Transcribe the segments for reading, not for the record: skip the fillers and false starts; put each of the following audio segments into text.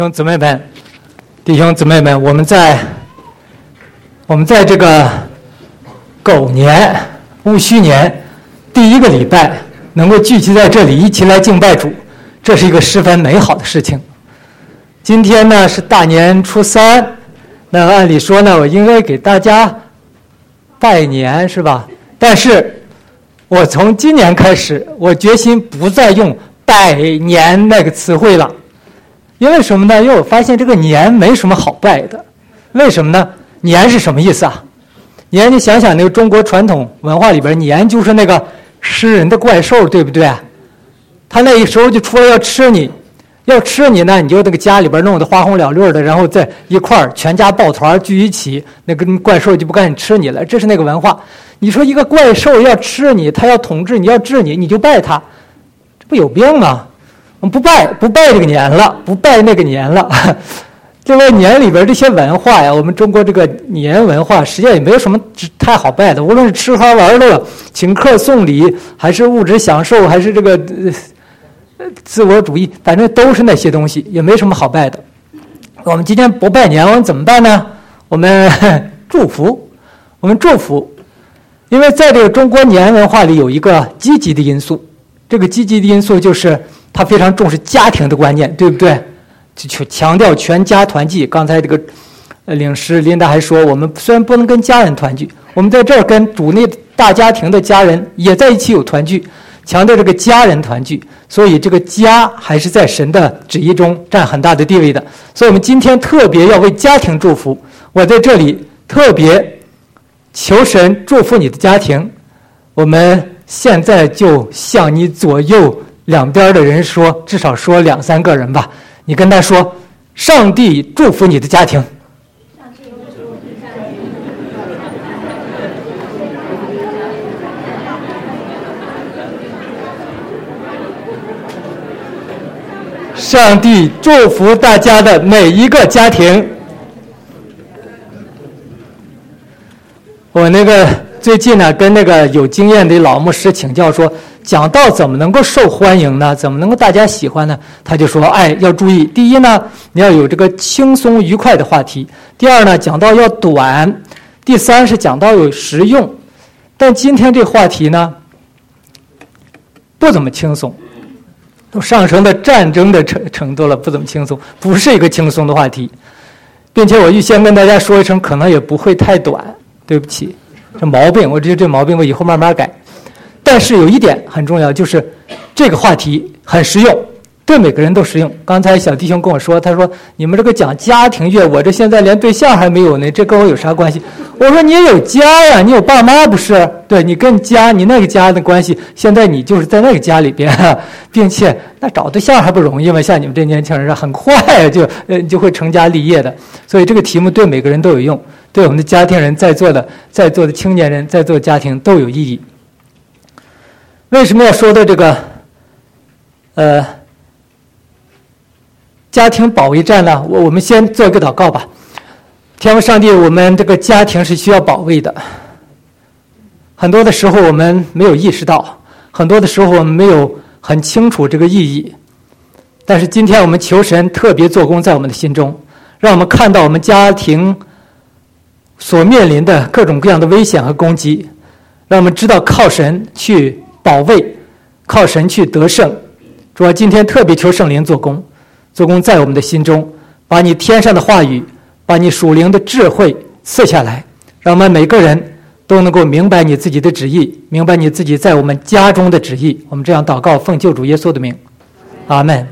弟兄姊妹们，我们在这个狗年戊戌年第一个礼拜能够聚集在这里一起来敬拜主，这是一个十分美好的事情。今天呢是大年初三，那按理说呢我应该给大家拜年是吧？但是我从今年开始，我决心不再用拜年那个词汇了。因为什么呢？因为我发现这个年没什么好拜的。为什么呢？年是什么意思啊？年，你想想那个中国传统文化里边，年就是那个吃人的怪兽，对不对？他那时候就出来要吃你呢，你就那个家里边弄得花红了绿的，然后在一块儿全家抱团聚一起，那个怪兽就不敢吃你了。这是那个文化。你说一个怪兽要吃你，他要统治你，要治你，你就拜他，这不有病吗？我们不拜这个年了，不拜那个年了。这个年里边这些文化呀，我们中国这个年文化实际上也没有什么太好拜的，无论是吃喝玩乐、请客送礼，还是物质享受，还是这个自我主义，反正都是那些东西，也没什么好拜的。我们今天不拜年，我们怎么办呢？我们祝福，因为在这个中国年文化里有一个积极的因素，这个积极的因素就是他非常重视家庭的观念，对不对？就强调全家团聚。刚才这个领师琳达还说，我们虽然不能跟家人团聚，我们在这儿跟主内大家庭的家人也在一起有团聚，强调这个家人团聚。所以这个家还是在神的旨意中占很大的地位的。所以我们今天特别要为家庭祝福。我在这里特别求神祝福你的家庭。我们现在就向你左右两边的人说，至少说2-3个人吧，你跟他说，上帝祝福你的家庭。上帝祝福大家的每一个家庭。我最近呢跟那个有经验的老牧师请教说，讲道怎么能够受欢迎呢？怎么能够大家喜欢呢？他就说，要注意，第一呢，你要有这个轻松愉快的话题；第二呢，讲道要短；第三是讲道有实用。但今天这话题呢，不怎么轻松，都上升到战争的程度了，不怎么轻松，不是一个轻松的话题，并且我预先跟大家说一声，可能也不会太短，对不起，这毛病，我觉得这毛病我以后慢慢改。但是有一点很重要，就是这个话题很实用，对每个人都实用。刚才小弟兄跟我说，他说你们这个讲家庭乐，我这现在连对象还没有呢，这跟我有啥关系？我说你也有家呀，你有爸妈不是？对，你跟家，你那个家的关系，现在你就是在那个家里边，并且那找对象还不容易吗？像你们这年轻人很快就会成家立业的。所以这个题目对每个人都有用，对我们的家庭人，在座的青年人，在座的家庭都有意义。为什么要说到这个家庭保卫战呢？我们先做一个祷告吧。天父上帝，我们这个家庭是需要保卫的。很多的时候我们没有意识到，很多的时候我们没有很清楚这个意义。但是今天我们求神特别做工在我们的心中，让我们看到我们家庭所面临的各种各样的危险和攻击，让我们知道靠神去保卫，靠神去得胜。主要今天特别求圣灵做工在我们的心中，把你天上的话语，把你属灵的智慧赐下来，让我们每个人都能够明白你自己的旨意，明白你自己在我们家中的旨意。我们这样祷告，奉救主耶稣的名，阿们。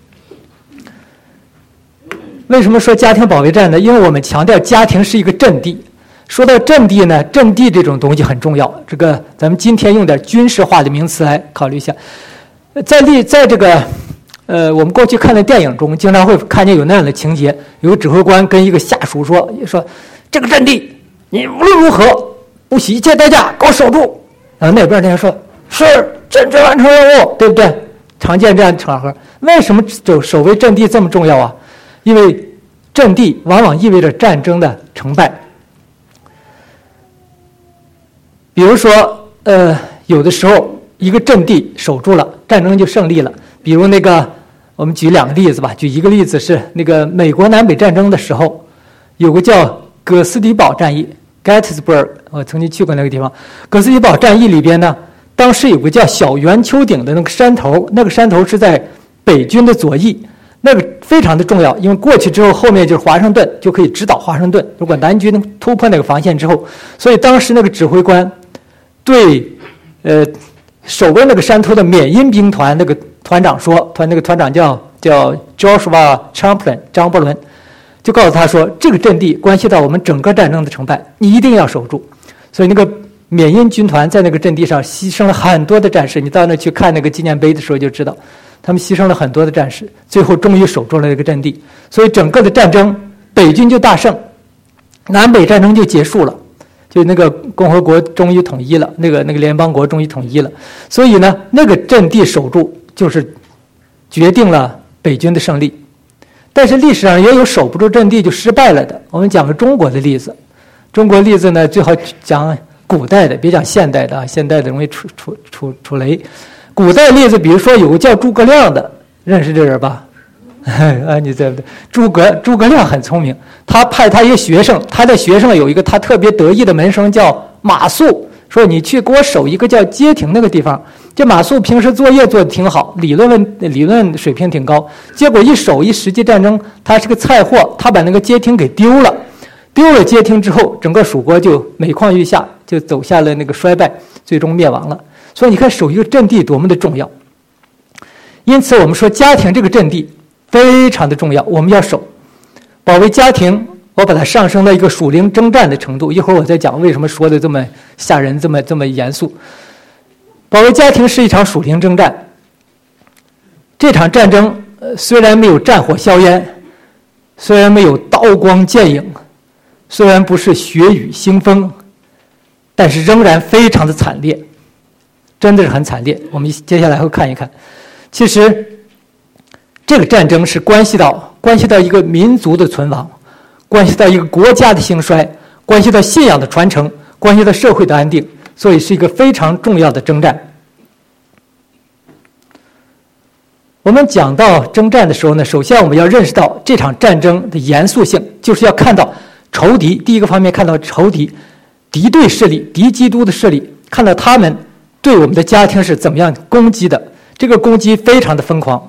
为什么说家庭保卫战呢？因为我们强调家庭是一个阵地。说到阵地呢，阵地这种东西很重要。这个咱们今天用点军事化的名词来考虑一下。在这个我们过去看的电影中，经常会看见有那样的情节，有个指挥官跟一个下属说这个阵地你无论如何不惜一切代价给我守住。然后那边人说是真正完成任务，对不对？常见这样的场合。为什么守卫阵地这么重要啊？因为阵地往往意味着战争的成败。比如说有的时候一个阵地守住了，战争就胜利了。比如那个我们举2个例子吧。举一个例子是那个美国南北战争的时候，有个叫葛斯迪堡战役 （Gettysburg）， 我曾经去过那个地方。葛斯迪堡战役里边呢，当时有个叫小圆丘顶的那个山头，那个山头是在北军的左翼，那个非常的重要，因为过去之后，后面就是华盛顿，就可以直捣华盛顿。如果南军突破那个防线之后，所以当时那个指挥官对守卫那个山头的缅因兵团那个团长说，那个团长叫 Joshua Chamberlain 张伯伦，就告诉他说，这个阵地关系到我们整个战争的成败，你一定要守住。所以那个缅因军团在那个阵地上牺牲了很多的战士，你到那去看那个纪念碑的时候就知道，他们牺牲了很多的战士，最后终于守住了那个阵地。所以整个的战争，北军就大胜，南北战争就结束了。就那个共和国终于统一了，那个联邦国终于统一了，所以呢，那个阵地守住就是决定了北军的胜利。但是历史上也有守不住阵地就失败了的。我们讲个中国的例子，中国例子呢最好讲古代的，别讲现代的，现代的容易出雷。古代例子，比如说有个叫诸葛亮的，认识这人吧？啊，你对不对？诸葛亮很聪明，他派他一个学生，他的学生有一个他特别得意的门生叫马谡，说你去给我守一个叫街亭那个地方。这马谡平时作业做得挺好，理论水平挺高，结果一实际战争，他是个菜货，他把那个街亭给丢了街亭之后，整个蜀国就每况愈下，就走下了那个衰败，最终灭亡了。所以你看守一个阵地多么的重要。因此我们说家庭这个阵地非常的重要，我们要守保卫家庭。我把它上升到一个属灵征战的程度，一会儿我再讲为什么说的这么吓人，这么严肃。保卫家庭是一场属灵征战。这场战争虽然没有战火硝烟，虽然没有刀光剑影，虽然不是血雨腥风，但是仍然非常的惨烈，真的是很惨烈。我们接下来会看一看，其实这个战争是关系到一个民族的存亡，关系到一个国家的兴衰，关系到信仰的传承，关系到社会的安定，所以是一个非常重要的征战。我们讲到征战的时候呢，首先我们要认识到这场战争的严肃性，就是要看到仇敌，第一个方面看到仇敌、敌对势力、敌基督的势力，看到他们对我们的家庭是怎么样攻击的，这个攻击非常的疯狂。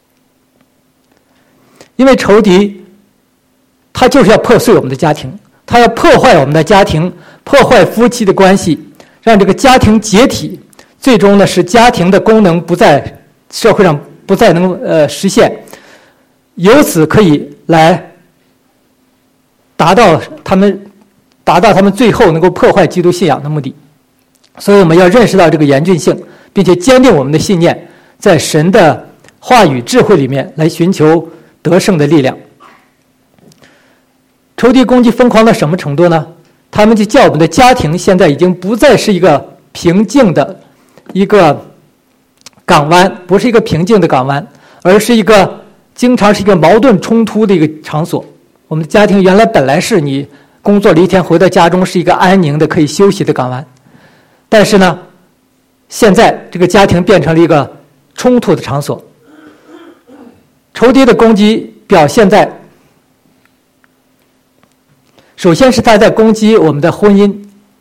因为仇敌他就是要破碎我们的家庭，他要破坏我们的家庭，破坏夫妻的关系，让这个家庭解体，最终呢使家庭的功能不在社会上不再能实现，由此可以来达到他们最后能够破坏基督信仰的目的。所以我们要认识到这个严峻性，并且坚定我们的信念，在神的话语智慧里面来寻求得胜的力量。仇敌攻击疯狂到什么程度呢？他们就叫我们的家庭现在已经不再是一个平静的一个港湾，不是一个平静的港湾，而是经常是一个矛盾冲突的一个场所。我们的家庭原来本来是你工作了一天回到家中是一个安宁的可以休息的港湾，但是呢，现在这个家庭变成了一个冲突的场所。仇敌的攻击表现在，首先是他在攻击我们的婚姻，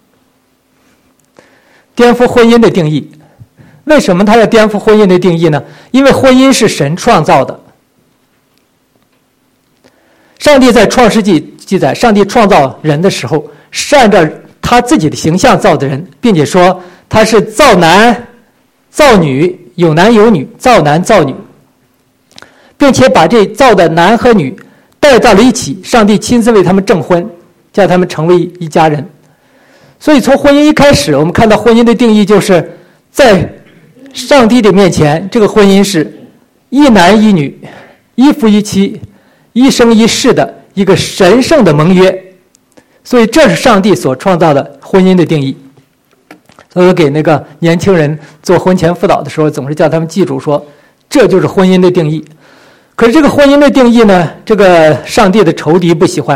颠覆婚姻的定义。为什么他要颠覆婚姻的定义呢？因为婚姻是神创造的。上帝在创世纪记载，上帝创造人的时候是按照他自己的形象造的人，并且说他是造男造女，有男有女，造男造女，并且把这造的男和女带到了一起，上帝亲自为他们证婚，叫他们成为一家人。所以从婚姻一开始，我们看到婚姻的定义就是在上帝的面前，这个婚姻是一男一女，一夫一妻，一生一世的一个神圣的盟约。所以这是上帝所创造的婚姻的定义。所以我给那个年轻人做婚前辅导的时候，总是叫他们记住说，这就是婚姻的定义。可是这个婚姻的定义呢，这个上帝的仇敌不喜欢，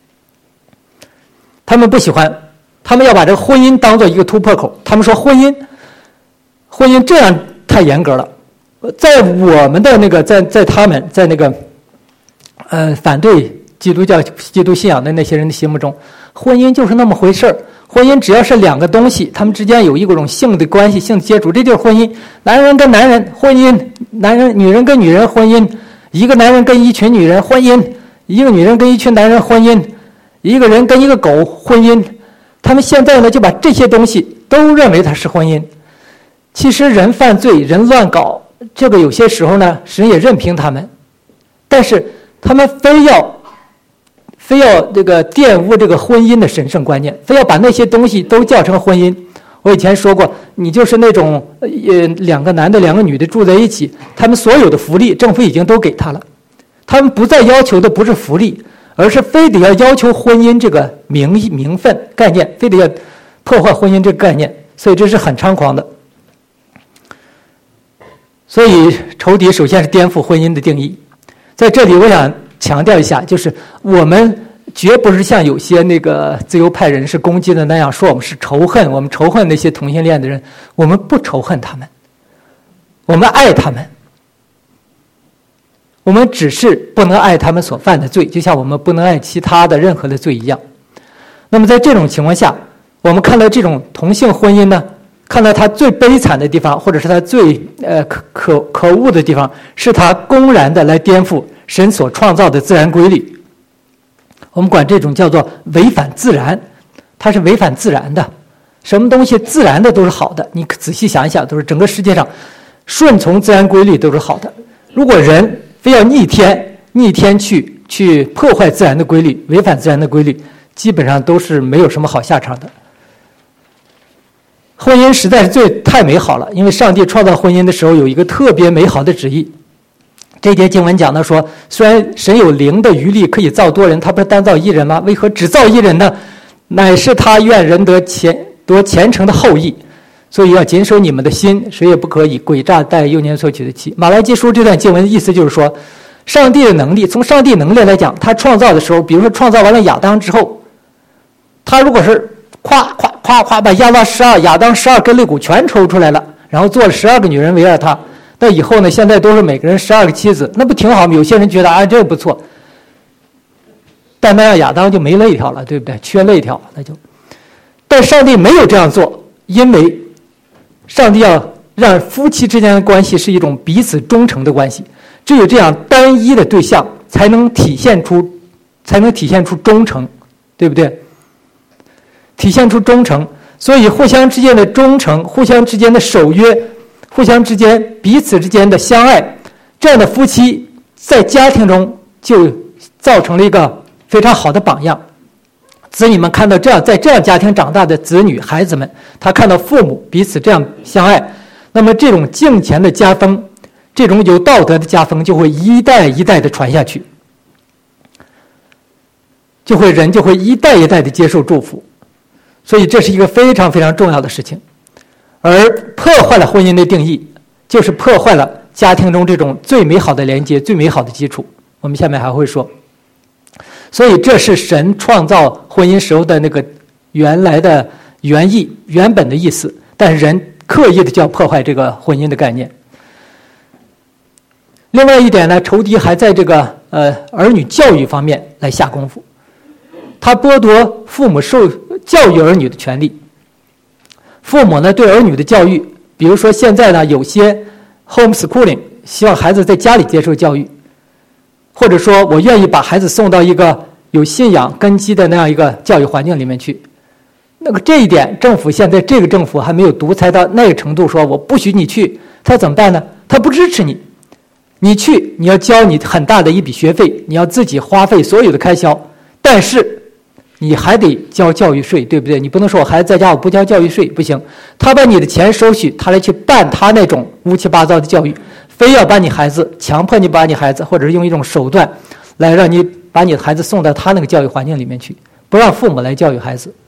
他们不喜欢，他们要把这个婚姻当做一个突破口。他们说婚姻这样太严格了， 在我们的那个在他们在那个反对基督信仰的那些人的心目中，婚姻就是那么回事儿。婚姻只要是两个东西，他们之间有一种性的关系、性的接触，这就是婚姻。男人跟男人婚姻，女人跟女人婚姻，一个男人跟一群女人婚姻，一个女人跟一群男人婚姻，一个人跟一个狗婚姻。他们现在呢就把这些东西都认为它是婚姻。其实人犯罪，人乱搞，这个有些时候呢神也任凭他们，但是他们非要这个玷污这个婚姻的神圣观念，非要把那些东西都叫成婚姻。我以前说过，你就是那种两个男的两个女的住在一起，他们所有的福利政府已经都给他了，他们不再要求的不是福利，而是非得要求婚姻这个名分概念，非得要破坏婚姻这个概念，所以这是很猖狂的。所以仇敌首先是颠覆婚姻的定义。在这里我想强调一下，就是我们绝不是像有些那个自由派人士攻击的那样说我们是仇恨，我们仇恨那些同性恋的人，我们不仇恨他们，我们爱他们，我们只是不能爱他们所犯的罪，就像我们不能爱其他的任何的罪一样。那么在这种情况下，我们看到这种同性婚姻呢，看到它最悲惨的地方，或者是它最可恶的地方，是它公然的来颠覆神所创造的自然规律。我们管这种叫做违反自然，它是违反自然的。什么东西自然的都是好的，你仔细想一想，都是整个世界上顺从自然规律都是好的。如果人非要逆天去破坏自然的规律，违反自然的规律，基本上都是没有什么好下场的。婚姻实在是太美好了，因为上帝创造婚姻的时候有一个特别美好的旨意。这节经文讲到说，虽然神有灵的余力可以造多人，他不是单造一人吗？为何只造一人呢？乃是他愿人得虔诚的后裔，所以要谨守你们的心，谁也不可以诡诈待幼年所娶的妻。马来基书这段经文的意思就是说，上帝的能力，从上帝能力来讲，他创造的时候，比如说创造完了亚当之后，他如果是夸把亚当12根肋骨全抽出来了，然后做了12个女人围绕他，那以后呢，现在都是每个人12个妻子，那不挺好吗？有些人觉得这个不错，但那样亚当就没肋条了，对不对？缺肋条那就。但上帝没有这样做，因为上帝要让夫妻之间的关系是一种彼此忠诚的关系，只有这样单一的对象才能体现出忠诚，对不对？体现出忠诚，所以互相之间的忠诚，互相之间的守约，互相之间彼此之间的相爱，这样的夫妻在家庭中就造成了一个非常好的榜样。子女们看到在这样家庭长大的子女孩子们，他看到父母彼此这样相爱，那么这种敬虔的家风，这种有道德的家风就会一代一代的传下去，人就会一代一代的接受祝福。所以这是一个非常非常重要的事情。而破坏了婚姻的定义，就是破坏了家庭中这种最美好的连接，最美好的基础。我们下面还会说。所以这是神创造婚姻时候的那个原来的原意，原本的意思，但是人刻意的就要破坏这个婚姻的概念。另外一点呢，仇敌还在这个儿女教育方面来下功夫，他剥夺父母受教育儿女的权利。父母呢对儿女的教育，比如说现在呢有些 homeschooling， 希望孩子在家里接受教育，或者说我愿意把孩子送到一个有信仰根基的那样一个教育环境里面去。那个这一点政府现在这个政府还没有独裁到那个程度，说我不许你去，他怎么办呢？他不支持你，你去你要交你很大的一笔学费，你要自己花费所有的开销，但是你还得交教育税，对不对？你不能说我孩子在家我不交教育税，不行。他把你的钱收去，他来去办他那种乌七八糟的教育，非要把你孩子强迫你把你孩子，或者是用一种手段来让你把你的孩子送到他那个教育环境里面去，不让父母来教育孩子。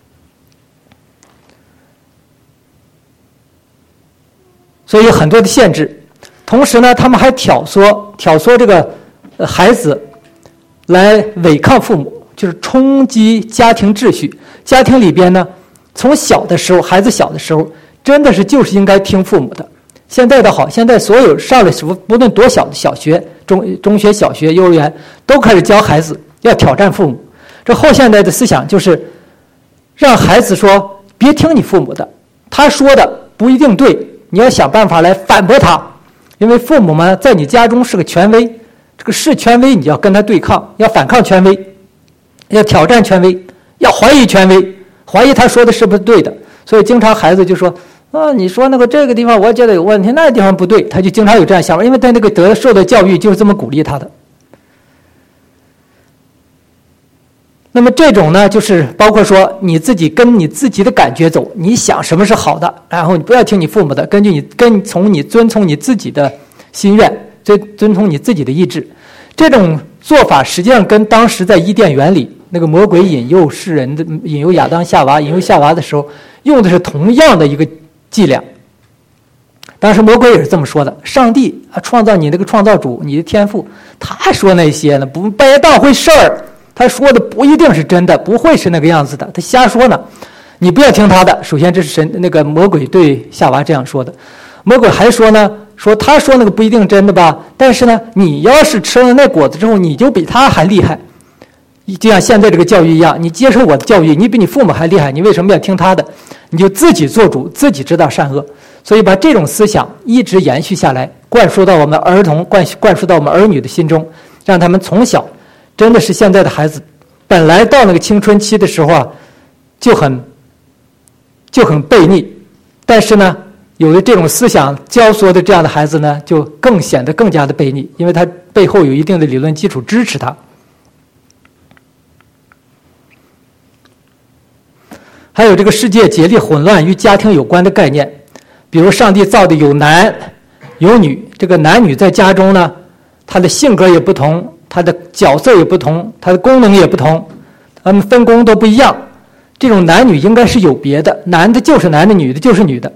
所以有很多的限制，同时呢，他们还挑唆这个孩子来违抗父母，就是冲击家庭秩序。家庭里边呢，从小的时候，孩子小的时候，真的就是应该听父母的， 现在的好，现在所有上了不论多小的小学、中学、小学、幼儿园，都开始教孩子要挑战父母。这后现代的思想就是让孩子说别听你父母的，他说的不一定对，你要想办法来反驳他，因为父母嘛在你家中是个权威，这个是权威，你要跟他对抗，要反抗权威，要挑战权威，要怀疑权威，怀疑他说的是不是对的。所以经常孩子就说你说那个这个地方我觉得有问题，那个地方不对，他就经常有这样想法，因为他那个受的教育就是这么鼓励他的。那么这种呢，就是包括说你自己跟你自己的感觉走，你想什么是好的，然后你不要听你父母的，遵从你自己的心愿，遵从你自己的意志。这种做法实际上跟当时在伊甸园里那个魔鬼引诱世人的、引诱亚当夏娃、引诱夏娃的时候用的是同样的一个伎俩。当时魔鬼也是这么说的：上帝创造你那个创造主，你的天父，他说那些呢不当回事儿。他说的不一定是真的，不会是那个样子的，他瞎说呢，你不要听他的。首先这是那个魔鬼对夏娃这样说的。魔鬼还说呢，说他说那个不一定真的吧，但是呢你要是吃了那果子之后，你就比他还厉害，就像现在这个教育一样，你接受我的教育，你比你父母还厉害，你为什么要听他的？你就自己做主，自己知道善恶。所以把这种思想一直延续下来，灌输到我们儿童，灌输到我们儿女的心中，让他们从小真的是现在的孩子，本来到那个青春期的时候就很悖逆，但是呢，有了这种思想教唆的这样的孩子呢，就显得更加的悖逆，因为他背后有一定的理论基础支持他。还有这个世界竭力混乱与家庭有关的概念，比如上帝造的有男有女，这个男女在家中呢，他的性格也不同，他的角色也不同，他的功能也不同，他们分工都不一样。这种男女应该是有别的，男的就是男的，女的就是女的。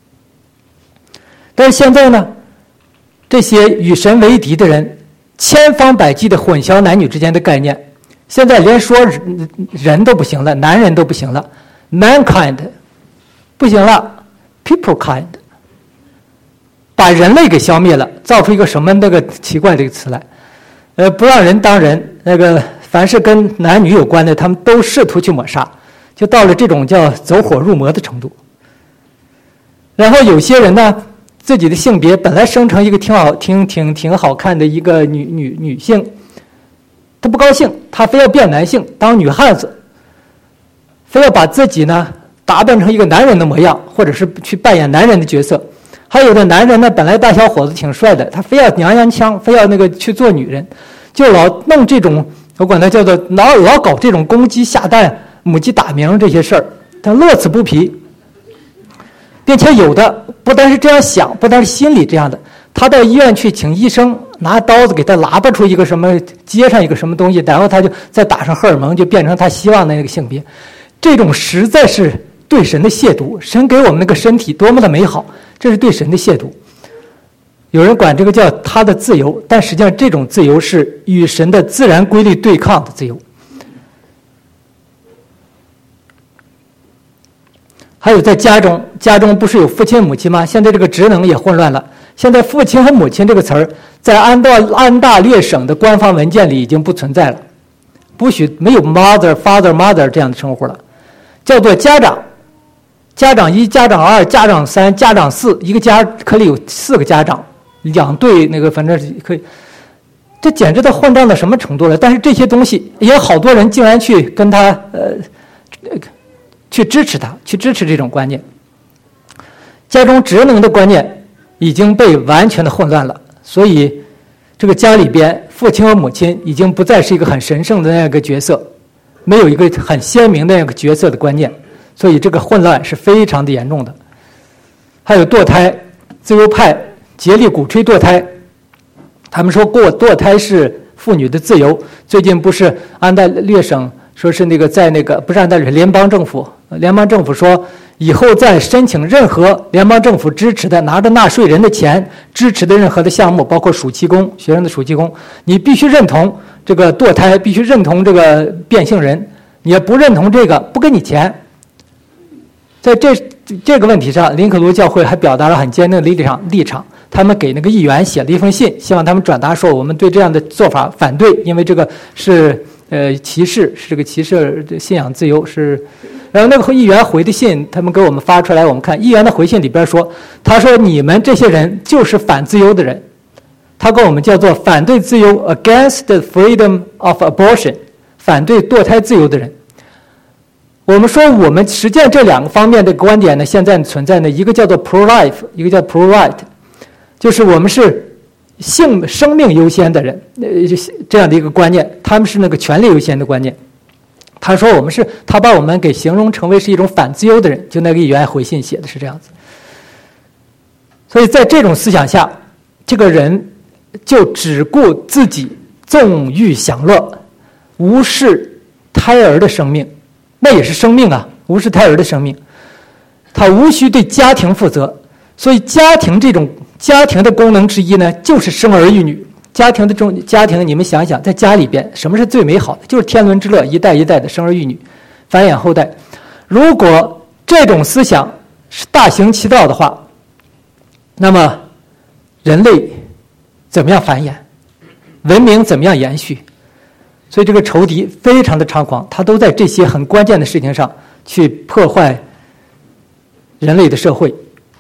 但是现在呢，这些与神为敌的人千方百计的混淆男女之间的概念，现在连说人都不行了，男人都不行了， mankind 不行了， people kind 把人类给消灭了，造出一个什么那个奇怪的一个词来，不让人当人，那个凡是跟男女有关的，他们都试图去抹杀，就到了这种叫走火入魔的程度。然后有些人呢，自己的性别本来生成一个挺好看的一个女性，他不高兴，他非要变男性当女汉子，非要把自己呢打扮成一个男人的模样，或者是去扮演男人的角色。还有的男人呢，本来大小伙子挺帅的，他非要娘娘腔，非要那个去做女人，就老弄这种，我管他叫做老搞这种公鸡下蛋、母鸡打鸣这些事儿，他乐此不疲。并且有的不但是这样想，不但是心里这样的，他到医院去请医生拿刀子给他喇叭出一个什么，接上一个什么东西，然后他就再打上荷尔蒙，就变成他希望的那个性别。这种实在是对神的亵渎，神给我们那个身体多么的美好，这是对神的亵渎。有人管这个叫他的自由，但实际上这种自由是与神的自然规律对抗的自由。还有在家中不是有父亲母亲吗？现在这个职能也混乱了。现在父亲和母亲这个词儿在安大略省的官方文件里已经不存在了，没有 mother father mother 这样的称呼了，叫做家长。家长一、家长二、家长三、家长四，一个家可以有4个家长，2对那个反正可以，这简直都混账到什么程度了？但是这些东西也有好多人竟然去跟他去支持他，去支持这种观念。家中职能的观念已经被完全的混乱了，所以这个家里边父亲和母亲已经不再是一个很神圣的那样一个角色，没有一个很鲜明的那样一个角色的观念，所以这个混乱是非常的严重的。还有堕胎，自由派竭力鼓吹堕胎，他们说堕胎是妇女的自由。最近不是安大略省说是那个在那个不是安大略联邦政府说以后再申请任何联邦政府支持的拿着纳税人的钱支持的任何的项目，包括暑期工学生的暑期工，你必须认同这个堕胎，必须认同这个变性人，你要不认同这个不给你钱。在这个问题上，林肯卢教会还表达了很坚定的立场。他们给那个议员写了一封信，希望他们转达说我们对这样的做法反对，因为这个是歧视，是这个歧视信仰自由是。然后那个议员回的信，他们给我们发出来，我们看议员的回信里边说，他说你们这些人就是反自由的人，他跟我们叫做反对自由 against the freedom of abortion， 反对堕胎自由的人。我们说我们实践这两个方面的观点呢，现在存在呢，一个叫做 pro-life， 一个叫 pro-right， 就是我们是生命优先的人，这样的一个观念，他们是那个权利优先的观念。他说他把我们给形容成为是一种反自由的人，就那个议员回信写的是这样子。所以在这种思想下，这个人就只顾自己纵欲享乐，无视胎儿的生命，那也是生命啊，无视胎儿的生命，他无需对家庭负责。所以家庭的功能之一呢，就是生儿育女。家庭，你们想一想，在家里边什么是最美好的？就是天伦之乐，一代一代的生儿育女，繁衍后代。如果这种思想是大行其道的话，那么人类怎么样繁衍？文明怎么样延续？所以这个仇敌非常的猖狂，他都在这些很关键的事情上去破坏人类的社会。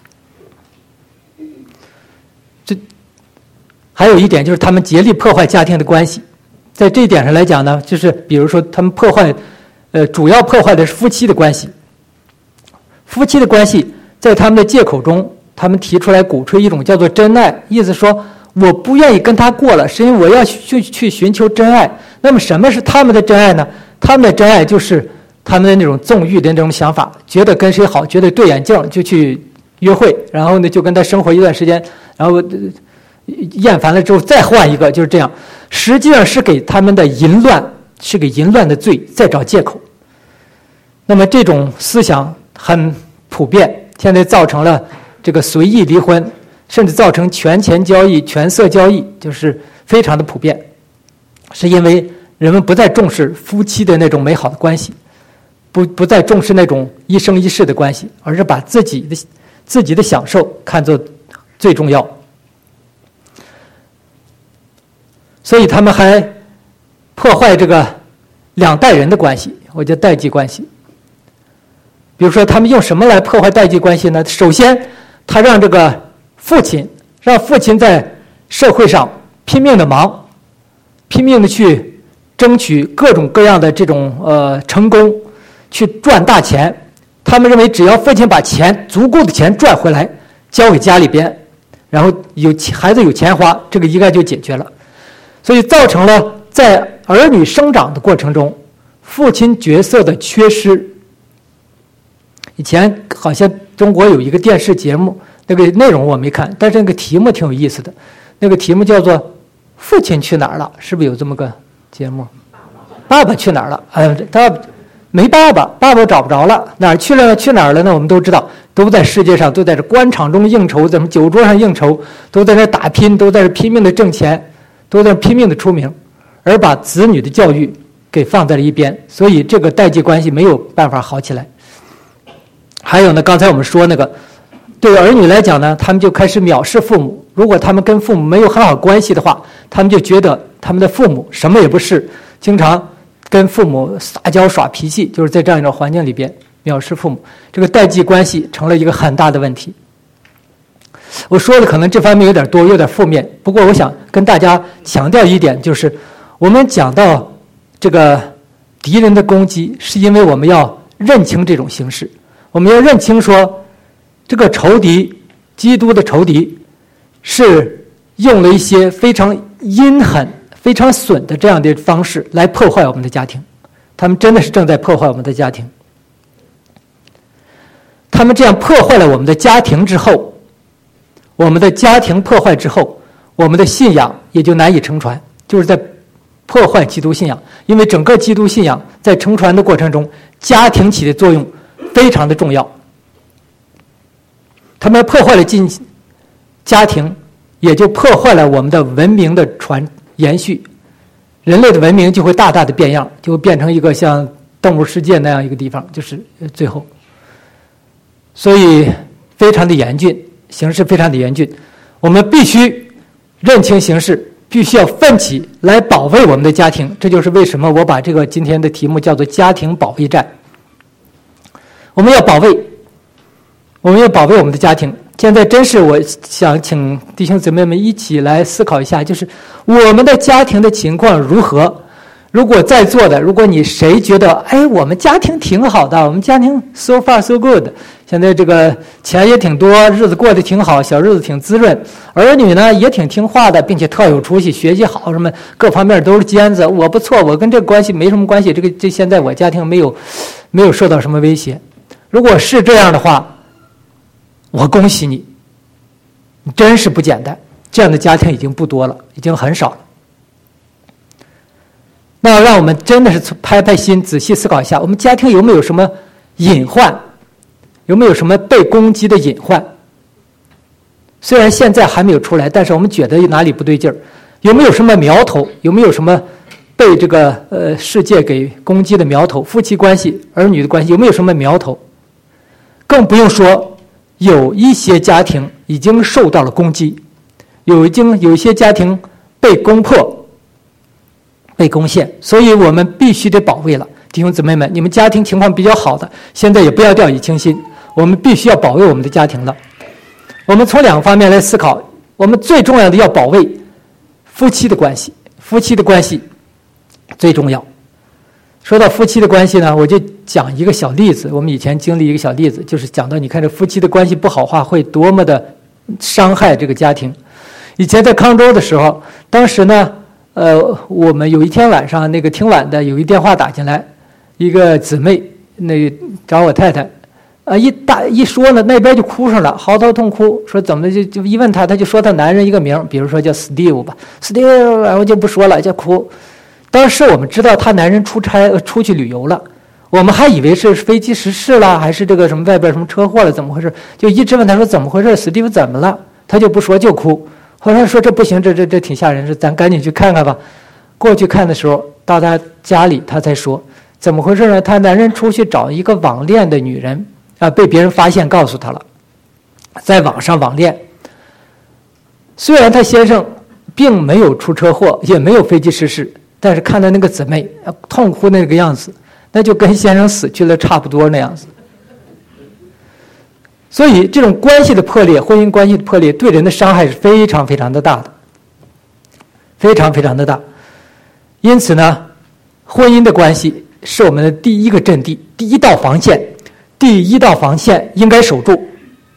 还有一点就是他们竭力破坏家庭的关系，在这一点上来讲呢，就是比如说他们主要破坏的是夫妻的关系。夫妻的关系在他们的借口中，他们提出来鼓吹一种叫做真爱，意思说我不愿意跟他过了，是因为我要去寻求真爱。那么什么是他们的真爱呢？他们的真爱就是他们的那种纵欲的那种想法，觉得跟谁好，觉得对眼镜就去约会，然后呢就跟他生活一段时间，然后厌烦了之后再换一个，就是这样。实际上是给他们的淫乱，是给淫乱的罪再找借口。那么这种思想很普遍，现在造成了这个随意离婚，甚至造成权钱交易、权色交易，就是非常的普遍。是因为人们不再重视夫妻的那种美好的关系，不再重视那种一生一世的关系，而是把自己的享受看作最重要。所以他们还破坏这个两代人的关系，我叫代际关系。比如说他们用什么来破坏代际关系呢？首先他让父亲在社会上拼命的忙，拼命的去争取各种各样的这种成功，去赚大钱。他们认为只要父亲把足够的钱赚回来交给家里边，然后孩子有钱花，这个应该就解决了。所以造成了在儿女生长的过程中，父亲角色的缺失。以前好像中国有一个电视节目，那个内容我没看，但是那个题目挺有意思的。那个题目叫做《父亲去哪儿了》，是不是有这么个节目？爸爸去哪儿了？他没爸爸，爸爸找不着了，哪儿去了？去哪儿了呢？我们都知道，都在世界上，都在这官场中应酬，在酒桌上应酬，都在这打拼，都在这拼命的挣钱。都在拼命的出名，而把子女的教育给放在了一边，所以这个代际关系没有办法好起来。还有呢，刚才我们说那个，对儿女来讲呢，他们就开始藐视父母。如果他们跟父母没有很好关系的话，他们就觉得他们的父母什么也不是，经常跟父母撒娇耍脾气，就是在这样一种环境里边藐视父母。这个代际关系成了一个很大的问题。我说的可能这方面有点多，有点负面，不过我想跟大家强调一点，就是我们讲到这个敌人的攻击，是因为我们要认清这种形势，我们要认清说这个仇敌，基督的仇敌是用了一些非常阴狠、非常损的这样的方式来破坏我们的家庭，他们真的是正在破坏我们的家庭。他们这样破坏了我们的家庭之后，我们的家庭破坏之后，我们的信仰也就难以承传，就是在破坏基督信仰。因为整个基督信仰在承传的过程中，家庭起的作用非常的重要。他们破坏了家庭，也就破坏了我们的文明的延续，人类的文明就会大大的变样，就会变成一个像动物世界那样一个地方，就是最后。 所以非常的严峻，形势非常的严峻，我们必须认清形势，必须要奋起来保卫我们的家庭。这就是为什么我把这个今天的题目叫做家庭保卫战。我们要保卫我们的家庭。现在真是我想请弟兄姊妹们一起来思考一下，就是我们的家庭的情况如何。如果在座的，如果你谁觉得我们家庭挺好的，我们家庭 so far so good， 现在这个钱也挺多，日子过得挺好，小日子挺滋润，儿女呢也挺听话的，并且特有出息，学习好，什么各方面都是尖子，我不错，我跟这个关系没什么关系，这现在我家庭没有受到什么威胁。如果是这样的话，我恭喜你，你真是不简单，这样的家庭已经不多了，已经很少了。那让我们真的是拍拍心，仔细思考一下，我们家庭有没有什么隐患，有没有什么被攻击的隐患？虽然现在还没有出来，但是我们觉得哪里不对劲儿，有没有什么苗头？有没有什么被这个世界给攻击的苗头？夫妻关系、儿女的关系有没有什么苗头？更不用说有一些家庭已经受到了攻击，有一些家庭被攻破、被攻陷，所以我们必须得保卫了。弟兄姊妹们，你们家庭情况比较好的，现在也不要掉以轻心，我们必须要保卫我们的家庭了。我们从两个方面来思考，我们最重要的要保卫夫妻的关系，夫妻的关系最重要。说到夫妻的关系呢，我就讲一个小例子，我们以前经历一个小例子，就是讲到你看这夫妻的关系不好话会多么的伤害这个家庭。以前在康州的时候，当时呢我们有一天晚上那个挺晚的，有一电话打进来，一个姊妹那找我太太，一说呢，那边就哭上了，嚎啕痛哭，说怎么就一问他就说他男人一个名，比如说叫 Steve 吧 ，Steve， 然后就不说了，就哭。当时我们知道他男人出去旅游了，我们还以为是飞机失事了，还是这个什么外边什么车祸了，怎么回事？就一直问他说怎么回事 ，Steve 怎么了？他就不说，就哭。后来说这不行，这挺吓人，说咱赶紧去看看吧。过去看的时候，到他家里，他才说怎么回事呢？他男人出去找一个网恋的女人被别人发现，告诉他了，在网上网恋。虽然他先生并没有出车祸，也没有飞机失事，但是看到那个姊妹痛哭那个样子，那就跟先生死去了差不多那样子。所以这种关系的破裂，婚姻关系的破裂，对人的伤害是非常非常的大的，非常非常的大。因此呢，婚姻的关系是我们的第一个阵地，第一道防线，应该守住。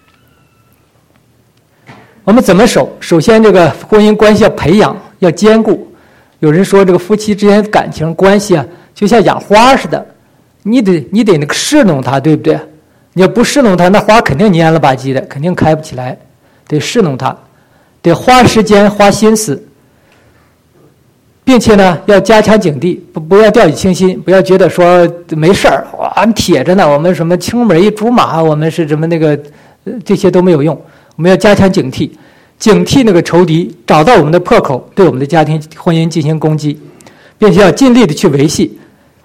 我们怎么守？首先，这个婚姻关系要培养，要坚固。有人说，这个夫妻之间感情关系就像养花似的，你得那个侍弄它，对不对？你要不侍弄它，那花肯定蔫了吧唧的，肯定开不起来。得侍弄它，得花时间、花心思，并且呢，要加强警惕，不要掉以轻心，不要觉得说没事儿，俺铁着呢，我们什么青梅竹马，我们是什么那个，这些都没有用。我们要加强警惕，警惕那个仇敌，找到我们的破口，对我们的家庭婚姻进行攻击，并且要尽力的去维系。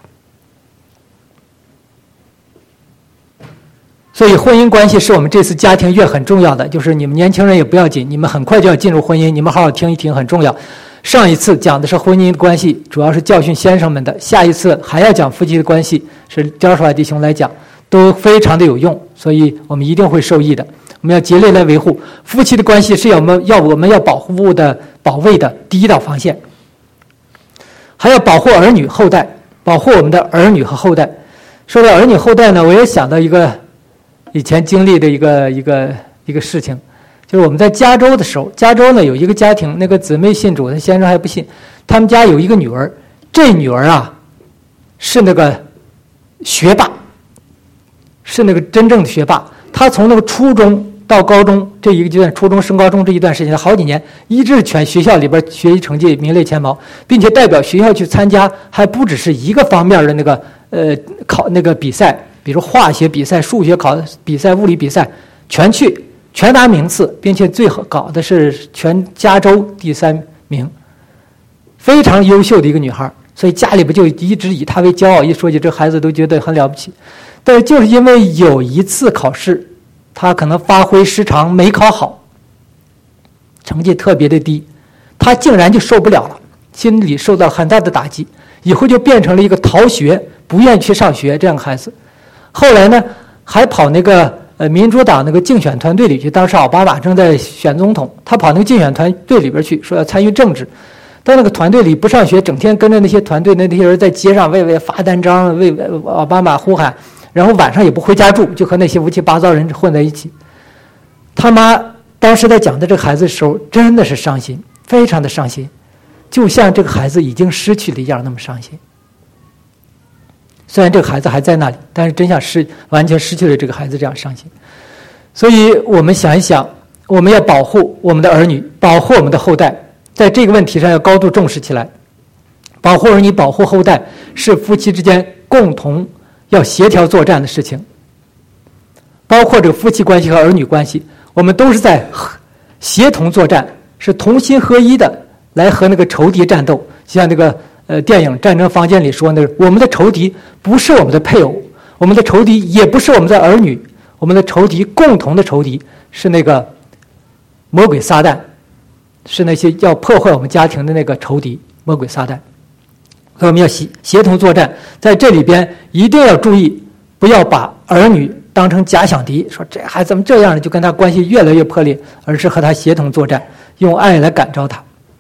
所以婚姻关系是我们这次家庭月很重要的，就是你们年轻人也不要紧，你们很快就要进入婚姻，你们好好听一听，很重要。上一次讲的是婚姻的关系，主要是教训先生们的，下一次还要讲夫妻的关系，是教授弟兄来讲，都非常的有用，所以我们一定会受益的。我们要竭力来维护夫妻的关系，是我们要保卫的第一道防线，还要保护儿女后代，保护我们的儿女和后代。说到儿女后代呢，我也想到一个以前经历的一个事情，就是我们在加州的时候，加州呢有一个家庭，那个姊妹信主，她先生还不信，他们家有一个女儿，这女儿是那个学霸，是那个真正的学霸。她从那个初中到高中这一个阶段，初中升高中这一段时间好几年，一直全学校里边学习成绩名列前茅，并且代表学校去参加，还不只是一个方面的那个考那个比赛，比如化学比赛、数学考比赛、物理比赛，全去，全拿名次，并且最好搞的是全加州第3名，非常优秀的一个女孩。所以家里边就一直以她为骄傲，一说起这孩子都觉得很了不起。但是就是因为有一次考试他可能发挥失常，没考好，成绩特别的低，他竟然就受不了了，心里受到很大的打击，以后就变成了一个逃学，不愿去上学这样的孩子。后来呢，还跑那个民主党那个竞选团队里去，当时奥巴马正在选总统，他跑那个竞选团队里边去，说要参与政治。到那个团队里不上学，整天跟着那些团队的那些人在街上为发单张，为奥巴马呼喊，然后晚上也不回家住，就和那些乌七八糟人混在一起。他妈当时在讲的这个孩子的时候，真的是伤心，非常的伤心，就像这个孩子已经失去了一样那么伤心。虽然这个孩子还在那里，但是真像完全失去了这个孩子这样伤心。所以我们想一想，我们要保护我们的儿女，保护我们的后代，在这个问题上要高度重视起来。保护儿女，保护后代，是夫妻之间共同要协调作战的事情。包括这个夫妻关系和儿女关系，我们都是在协同作战，是同心合一的来和那个仇敌战斗。就像那个电影《战争房间》里说的，我们的仇敌不是我们的配偶，我们的仇敌也不是我们的儿女，我们的仇敌，共同的仇敌是那个魔鬼撒旦，是那些要破坏我们家庭的那个仇敌魔鬼撒旦。所以我们要协同作战，在这里边一定要注意，不要把儿女当成假想敌，说这孩子怎么这样呢，就跟他关系越来越破裂，而是和他协同作战，用爱来感召他。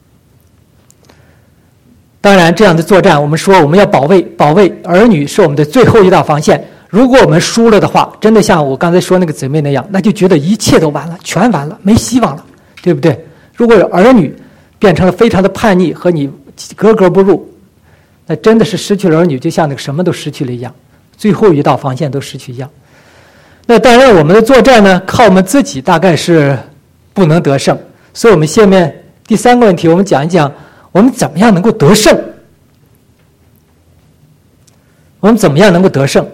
当然这样的作战，我们说我们要保卫儿女是我们的最后一道防线。如果我们输了的话，真的像我刚才说那个姊妹那样，那就觉得一切都完了，全完了，没希望了，对不对？如果儿女变成了非常的叛逆，和你格格不入，那真的是失去了儿女，就像那个什么都失去了一样，最后一道防线都失去一样。那当然我们的作战呢，靠我们自己大概是不能得胜，所以我们下面第三个问题，我们讲一讲我们怎么样能够得胜。我们怎么样能够得胜？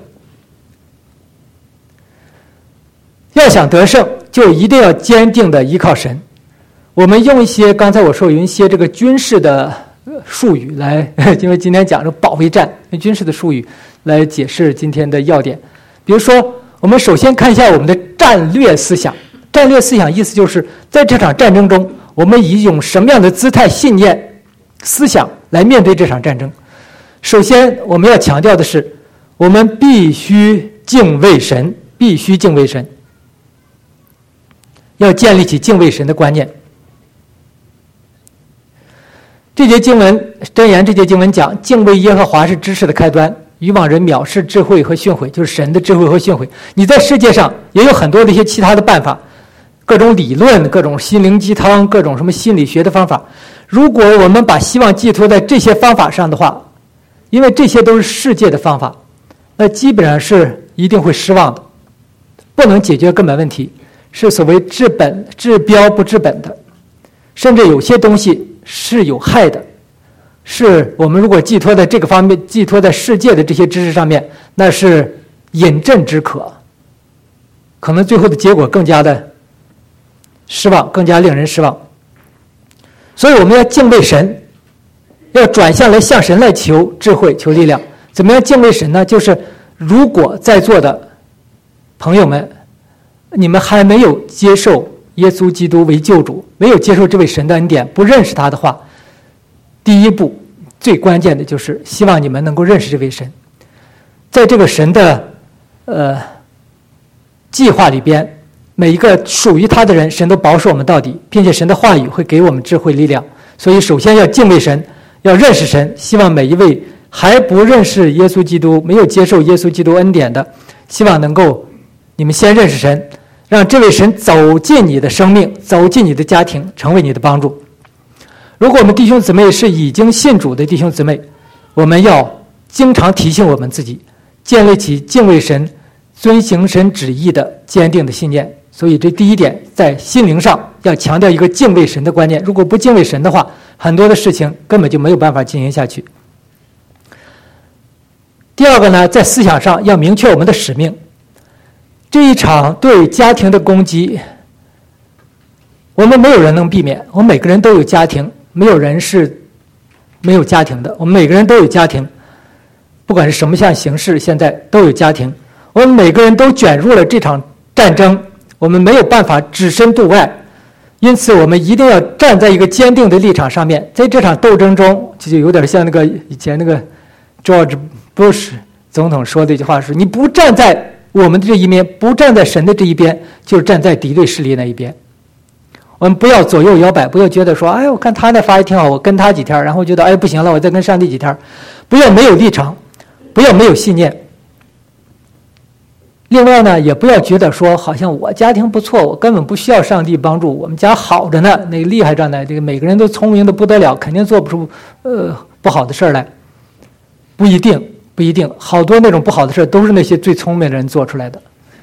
要想得胜，就一定要坚定的依靠神。我们用一些刚才我说有一些这个军事的术语来，因为今天讲这保卫战，用军事的术语来解释今天的要点。比如说，我们首先看一下我们的战略思想。战略思想意思就是在这场战争中，我们以一种什么样的姿态、信念、思想来面对这场战争。首先我们要强调的是，我们必须敬畏神，必须敬畏神，要建立起敬畏神的观念。这节经文箴言，这节经文讲，敬畏耶和华是知识的开端，愚妄人藐视智慧和训诲，就是神的智慧和训诲。你在世界上也有很多的一些其他的办法，各种理论，各种心灵鸡汤，各种什么心理学的方法。如果我们把希望寄托在这些方法上的话，因为这些都是世界的方法，那基本上是一定会失望的，不能解决根本问题，是所谓治标不治本的，甚至有些东西是有害的，是我们如果寄托在这个方面，寄托在世界的这些知识上面，那是饮鸩止渴，可能最后的结果更加的失望，更加令人失望。所以我们要敬畏神，要转向来向神来求智慧，求力量。怎么样敬畏神呢？就是如果在座的朋友们，你们还没有接受耶稣基督为救主，没有接受这位神的恩典，不认识他的话，第一步最关键的就是希望你们能够认识这位神。在这个神的计划里边，每一个属于他的人，神都保守我们到底，并且神的话语会给我们智慧力量。所以首先要敬畏神，要认识神。希望每一位还不认识耶稣基督，没有接受耶稣基督恩典的，希望能够你们先认识神，让这位神走进你的生命，走进你的家庭，成为你的帮助。如果我们弟兄姊妹是已经信主的弟兄姊妹，我们要经常提醒我们自己，建立起敬畏神、遵行神旨意的坚定的信念。所以这第一点，在心灵上要强调一个敬畏神的观念。如果不敬畏神的话，很多的事情根本就没有办法进行下去。第二个呢，在思想上要明确我们的使命。这一场对家庭的攻击，我们没有人能避免，我们每个人都有家庭，没有人是没有家庭的，我们每个人都有家庭，不管是什么样形式，现在都有家庭。我们每个人都卷入了这场战争， 我们没有办法只身度外，因此我们一定要站在一个坚定的立场上面。在这场斗争中，就有点像那个以前那个 George Bush 总统说的一句话是：你不站在我们的这一面，不站在神的这一边，就是站在敌对势力那一边。我们不要左右摇摆，不要觉得说，哎，我看他那发也挺好，我跟他几天，然后觉得，哎，不行了，我再跟上帝几天。不要没有立场，不要没有信念。另外呢，也不要觉得说，好像我家庭不错，我根本不需要上帝帮助，我们家好着呢，那个厉害着呢，这个每个人都聪明的不得了，肯定做不出不好的事来。不一定，不一定，好多那种不好的事都是那些最聪明的人做出来的。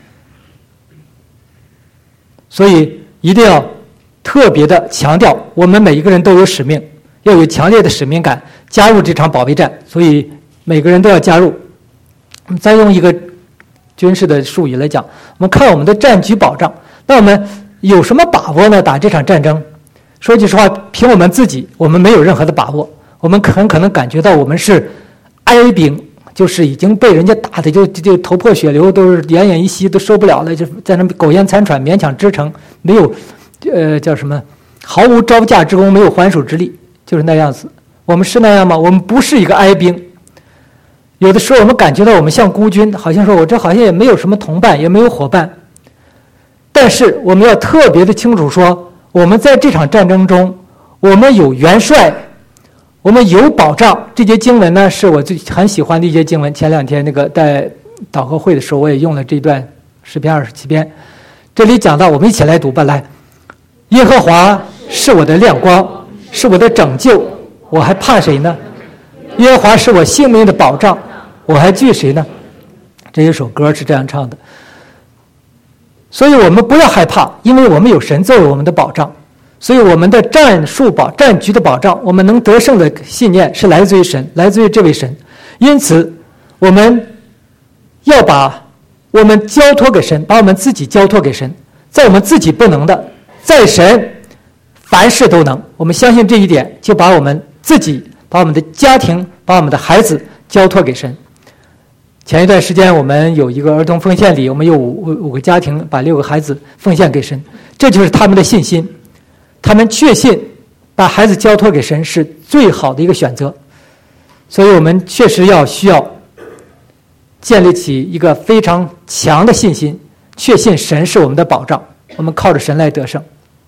所以一定要特别的强调，我们每一个人都有使命，要有强烈的使命感，加入这场保卫战。所以每个人都要加入。再用一个军事的术语来讲，我们看我们的战局保障，那我们有什么把握呢？打这场战争，说句实话，凭我们自己，我们没有任何的把握。我们很可能感觉到我们是哀兵，就是已经被人家打的就头破血流，都是奄奄一息，都受不了了，就在那苟延残喘，勉强支撑，没有叫什么，毫无招架之功，没有还手之力，就是那样子。我们是那样吗？我们不是一个哀兵。有的时候我们感觉到我们像孤军，好像说我这好像也没有什么同伴，也没有伙伴。但是我们要特别的清楚说，我们在这场战争中，我们有元帅，我们有保障。这节经文呢，是我很喜欢的一节经文。前两天那个在祷告会的时候，我也用了这段诗篇27篇。这里讲到，我们一起来读吧。来，耶和华是我的亮光，是我的拯救，我还怕谁呢？耶和华是我性命的保障，我还惧谁呢？这一首歌是这样唱的。所以我们不要害怕，因为我们有神作为我们的保障。所以我们的战局的保障，我们能得胜的信念是来自于神，来自于这位神。因此我们要把我们交托给神，把我们自己交托给神。在我们自己不能的，在神凡事都能。我们相信这一点，就把我们自己，把我们的家庭，把我们的孩子交托给神。前一段时间我们有一个儿童奉献礼，我们有五个家庭把6个孩子奉献给神，这就是他们的信心。他们确信把孩子交托给神是最好的一个选择。所以我们确实需要建立起一个非常强的信心，确信神是我们的保障，我们靠着神来得胜。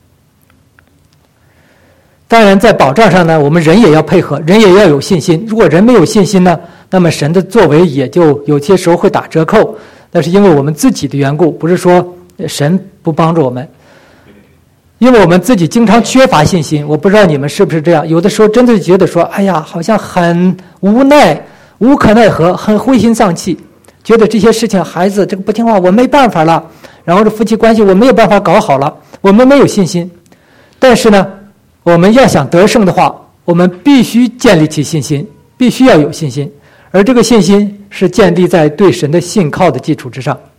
当然在保障上呢，我们人也要配合，人也要有信心。如果人没有信心呢，那么神的作为也就有些时候会打折扣。那是因为我们自己的缘故，不是说神不帮助我们，因为我们自己经常缺乏信心。我不知道你们是不是这样，有的时候真的觉得说，哎呀，好像很无奈，无可奈何，很灰心丧气，觉得这些事情孩子这个不听话，我没办法了，然后这夫妻关系我没有办法搞好了，我们没有信心。但是呢，我们要想得胜的话，我们必须建立起信心，必须要有信心，而这个信心是建立在对神的信靠的基础之上。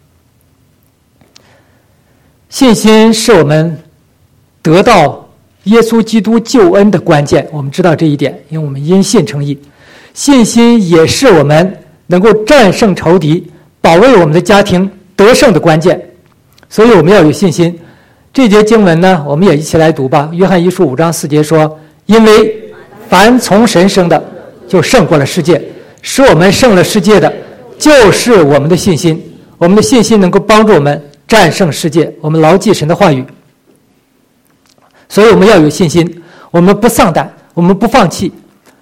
信心是我们得到耶稣基督救恩的关键，我们知道这一点，因为我们因信称义。信心也是我们能够战胜仇敌，保卫我们的家庭得胜的关键。所以我们要有信心。这节经文呢，我们也一起来读吧。约翰一书5章4节说，因为凡从神生的就胜过了世界，使我们胜了世界的就是我们的信心。我们的信心能够帮助我们战胜世界，我们牢记神的话语。所以我们要有信心，我们不丧胆，我们不放弃。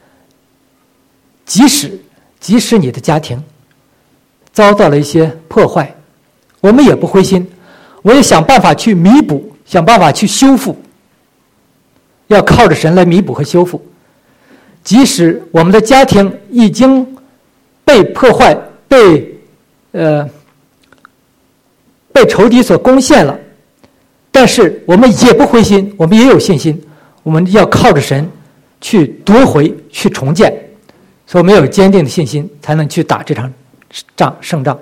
即使你的家庭遭到了一些破坏，我们也不灰心，我也想办法去弥补，想办法去修复，要靠着神来弥补和修复。即使我们的家庭已经被破坏，被仇敌所攻陷了，但是我们也不灰心，我们也有信心，我们要靠着神去夺回，去重建。所以我们要有坚定的信心，才能去打这场胜仗。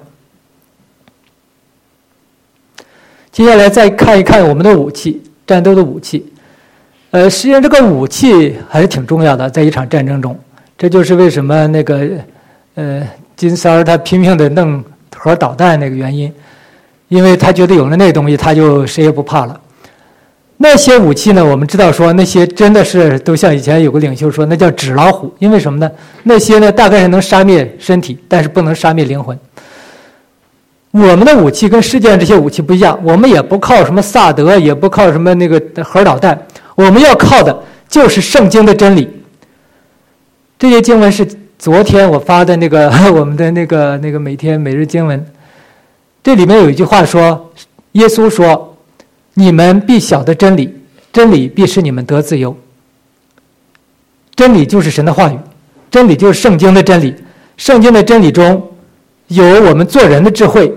接下来再看一看我们的武器，战斗的武器。实际上这个武器还是挺重要的，在一场战争中。这就是为什么那个金三儿他拼命的弄核导弹那个原因。 因为他觉得有了那东西，他就谁也不怕了。那些武器呢，我们知道说那些真的是都像以前有个领袖说，那叫纸老虎。因为什么呢？那些呢大概是能杀灭身体，但是不能杀灭灵魂。我们的武器跟世界上这些武器不一样，我们也不靠什么萨德，也不靠什么那个核导弹，我们要靠的就是圣经的真理。这些经文是昨天我发的那个我们的那个每天每日经文，这里面有一句话说，耶稣说，你们必晓得真理，真理必使你们得自由。真理就是神的话语，真理就是圣经的真理。圣经的真理中有我们做人的智慧，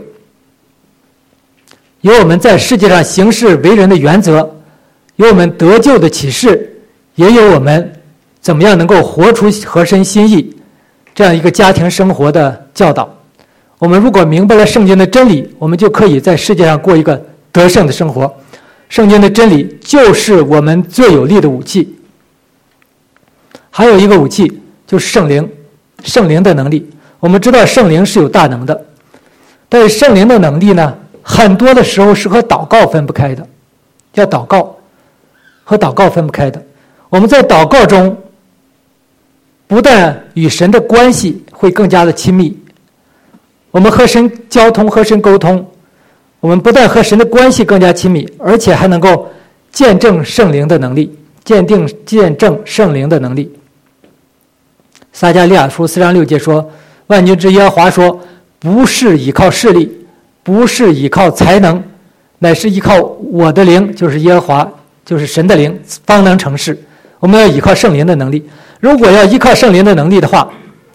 有我们在世界上行事为人的原则，有我们得救的启示，也有我们怎么样能够活出合神心意这样一个家庭生活的教导。我们如果明白了圣经的真理，我们就可以在世界上过一个得胜的生活。圣经的真理就是我们最有力的武器。还有一个武器就是圣灵，圣灵的能力。我们知道圣灵是有大能的，但是圣灵的能力呢，很多的时候是和祷告分不开的。要祷告和祷告分不开的。我们在祷告中不但与神的关系会更加的亲密，我们和神交通，和神沟通，我们不但和神的关系更加亲密，而且还能够见证圣灵的能力，见证圣灵的能力。撒迦利亚书4章6节说，万军之耶和华说，不是依靠势力，不是依靠才能，乃是依靠我的灵，就是耶和华，就是神的灵，方能成事。我们要依靠圣灵的能力。如果要依靠圣灵的能力的话，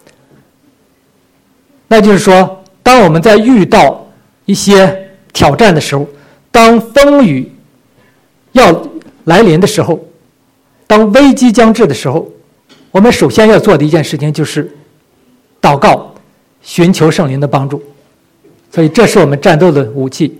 那就是说，当我们在遇到一些挑战的时候，当风雨要来临的时候，当危机将至的时候，我们首先要做的一件事情就是祷告，寻求圣灵的帮助。所以这是我们战斗的武器。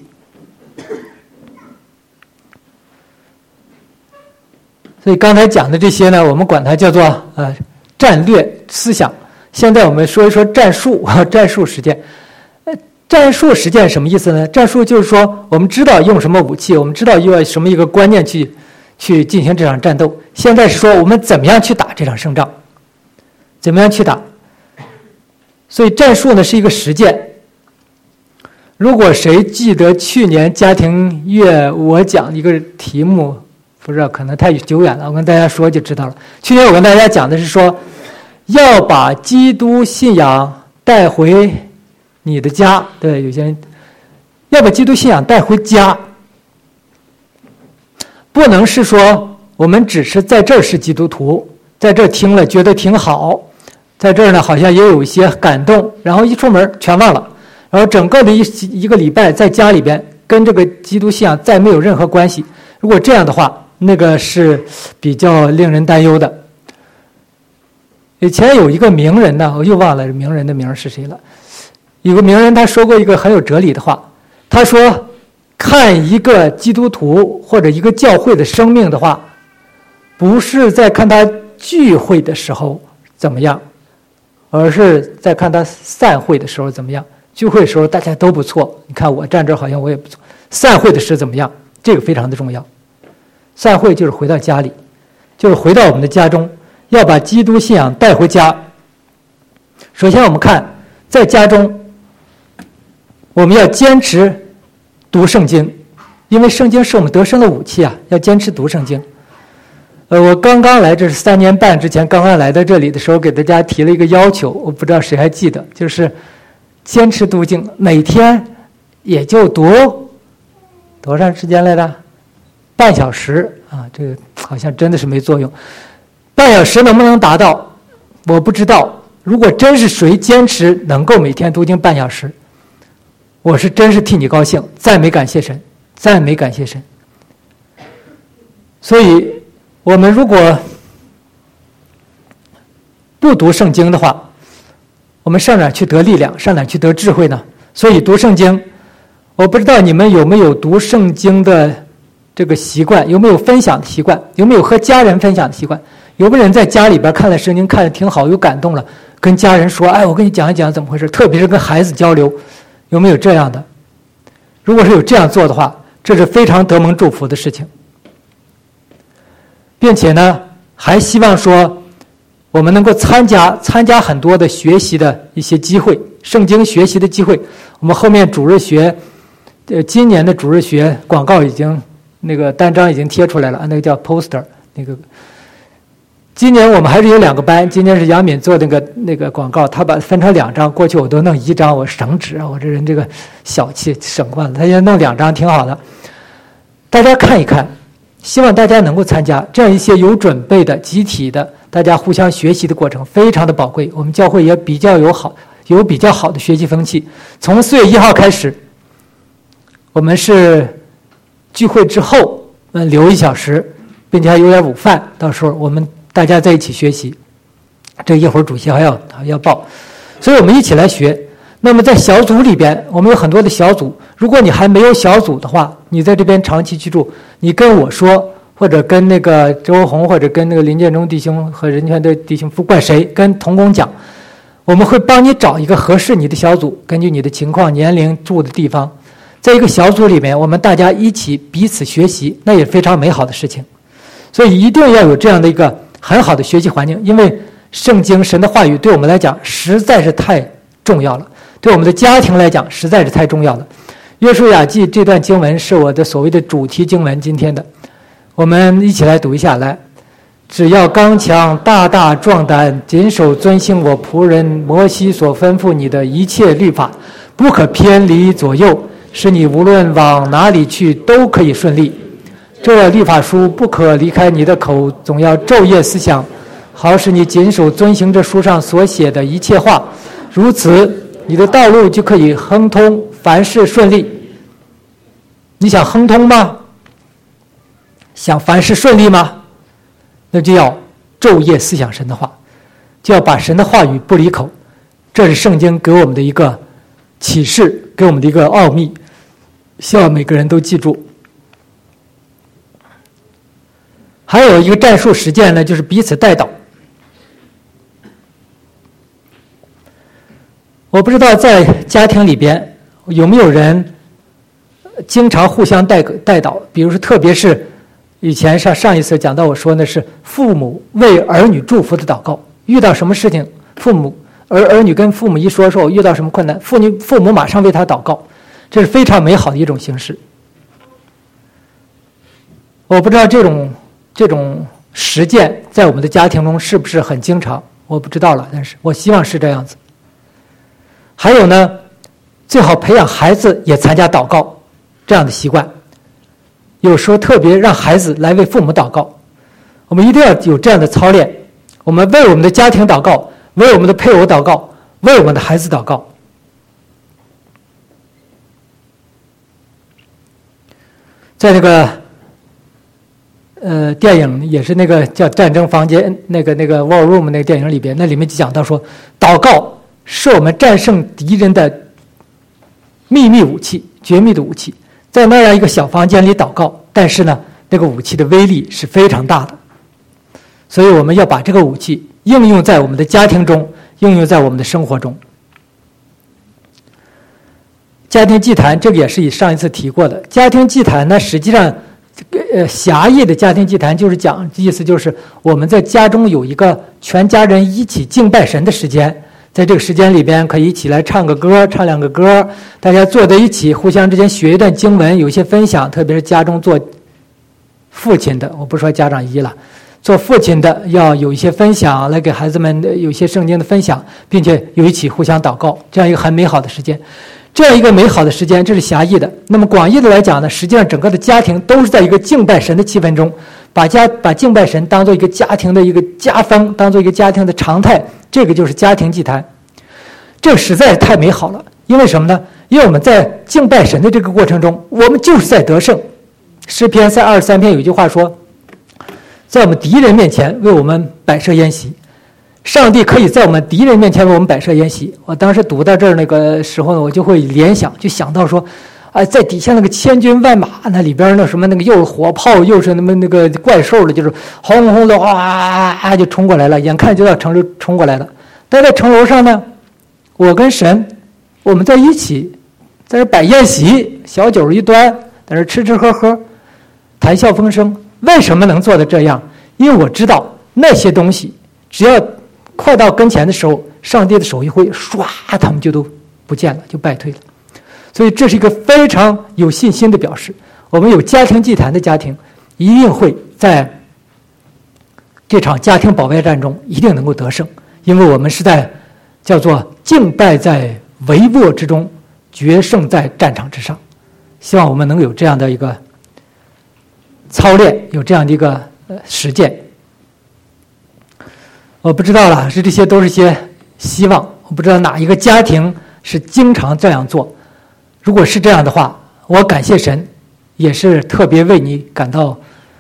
所以刚才讲的这些呢，我们管它叫做战略思想。现在我们说一说战术，战术实践。战术实践什么意思呢？战术就是说，我们知道用什么武器，我们知道用什么一个观念去进行这场战斗。现在是说我们怎么样去打这场胜仗，怎么样去打。所以战术呢是一个实践。如果谁记得去年家庭月我讲一个题目，不知道可能太久远了，我跟大家说就知道了。去年我跟大家讲的是说，要把基督信仰带回你的家。对，有些人要把基督信仰带回家，不能是说我们只是在这儿是基督徒，在这儿听了觉得挺好，在这儿呢好像也有一些感动，然后一出门全忘了，然后整个的一个礼拜在家里边跟这个基督信仰再没有任何关系。如果这样的话，那个是比较令人担忧的。以前有一个名人呢，我又忘了名人的名是谁了。有个名人他说过一个很有哲理的话，他说，看一个基督徒或者一个教会的生命的话，不是在看他聚会的时候怎么样，而是在看他散会的时候怎么样。聚会的时候大家都不错，你看我站这儿好像我也不错，散会的时候怎么样，这个非常的重要。散会就是回到家里，就是回到我们的家中，要把基督信仰带回家。首先我们看在家中，我们要坚持读圣经，因为圣经是我们得胜的武器啊，要坚持读圣经。我刚刚来，这是3年半之前刚刚来到这里的时候，给大家提了一个要求，我不知道谁还记得，就是坚持读经，每天也就读多长时间来着？半小时啊，这个好像真的是没作用。半小时能不能达到，我不知道。如果真是谁坚持能够每天读经半小时，我是真是替你高兴，赞美感谢神，赞美感谢神。所以我们如果不读圣经的话，我们上哪去得力量，上哪去得智慧呢？所以读圣经，我不知道你们有没有读圣经的这个习惯，有没有分享的习惯，有没有和家人分享的习惯？有没有人在家里边看了圣经看得挺好，有感动了，跟家人说，哎，我跟你讲一讲怎么回事，特别是跟孩子交流，有没有这样的？ 如果是有这样做的话，这是非常得蒙祝福的事情，并且呢，还希望说我们能够参加很多的学习的一些机会，圣经学习的机会。我们后面主日学，今年的主日学广告已经那个单张已经贴出来了，那个叫 poster 那个。今年我们还是有2个班，今年是杨敏做那个广告，他把分成2张，过去我都弄1张，我省纸啊，我这人这个小气省惯了，他现在弄2张挺好的，大家看一看，希望大家能够参加这样一些有准备的集体的大家互相学习的过程，非常的宝贵。我们教会也比较有比较好的学习风气。从4月1号开始，我们是聚会之后留1小时，并且还有点午饭，到时候我们大家在一起学习，这一会儿主席还要报，所以我们一起来学。那么在小组里边，我们有很多的小组，如果你还没有小组的话，你在这边长期居住，你跟我说，或者跟那个周红，或者跟那个林建中弟兄和人权的弟兄，不管谁，跟同工讲，我们会帮你找一个合适你的小组，根据你的情况、年龄、住的地方，在一个小组里面，我们大家一起彼此学习，那也非常美好的事情。所以一定要有这样的一个很好的学习环境，因为圣经神的话语对我们来讲实在是太重要了，对我们的家庭来讲实在是太重要了。约书亚记这段经文是我的所谓的主题经文，今天的我们一起来读一下来。只要刚强大大壮胆，谨守遵行我仆人摩西所吩咐你的一切律法，不可偏离左右，使你无论往哪里去都可以顺利。这律法书不可离开你的口，总要昼夜思想，好使你谨守遵行这书上所写的一切话，如此你的道路就可以亨通，凡事顺利。你想亨通吗？想凡事顺利吗？那就要昼夜思想神的话，就要把神的话语不离口。这是圣经给我们的一个启示，给我们的一个奥秘，希望每个人都记住。还有一个战术实践呢，就是彼此代祷。我不知道在家庭里边有没有人经常互相代祷，比如说特别是以前上一次讲到我说的是父母为儿女祝福的祷告，遇到什么事情，儿女跟父母一说我遇到什么困难，父母马上为他祷告，这是非常美好的一种形式。我不知道这种实践在我们的家庭中是不是很经常，我不知道了，但是我希望是这样子。还有呢，最好培养孩子也参加祷告这样的习惯，有时候特别让孩子来为父母祷告，我们一定要有这样的操练。我们为我们的家庭祷告，为我们的配偶祷告，为我们的孩子祷告。在那个电影也是那个叫《战争房间》那个 War Room 那个电影里边，那里面就讲到说，祷告是我们战胜敌人的秘密武器，绝密的武器。在那样一个小房间里祷告，但是呢，那个武器的威力是非常大的，所以我们要把这个武器应用在我们的家庭中，应用在我们的生活中。家庭祭坛这个也是上一次提过的。家庭祭坛呢，实际上狭义的家庭祭坛就是讲意思就是我们在家中有一个全家人一起敬拜神的时间，在这个时间里边可以一起来唱个歌，唱2个歌，大家坐在一起互相之间学一段经文，有一些分享，特别是家中做父亲的，我不说家长一了，做父亲的要有一些分享，来给孩子们有一些圣经的分享，并且一起互相祷告，这样一个很美好的时间。这样一个美好的时间，这是狭义的。那么广义的来讲呢，实际上整个的家庭都是在一个敬拜神的气氛中，把敬拜神当做一个家庭的一个家风，当做一个家庭的常态，这个就是家庭祭坛。这个实在是太美好了。因为什么呢？因为我们在敬拜神的这个过程中，我们就是在得胜。诗篇23篇有一句话说，在我们敌人面前为我们摆设筵席。上帝可以在我们敌人面前为我们摆设筵席。我当时读到这儿那个时候呢，我就会联想，就想到说，在底下那个千军万马，那里边那什么那个又是火炮又是那个怪兽的，就是轰轰的哗就冲过来了，眼看就到城楼冲过来了。但在城楼上呢，我跟神我们在一起在这摆宴席， 小酒一端，在这吃吃喝喝，谈笑风生。为什么能做到这样？因为我知道那些东西，只要快到跟前的时候，上帝的手一挥，唰，他们就都不见了，就败退了。所以这是一个非常有信心的表示。我们有家庭祭坛的家庭，一定会在这场家庭保卫战中一定能够得胜，因为我们是在叫做敬拜在帷幄之中，决胜在战场之上。希望我们能有这样的一个操练，有这样的一个实践。我不知道了，这些都是些希望，我不知道哪一个家庭是经常这样做。如果是这样的话，我感谢神，也是特别为你感到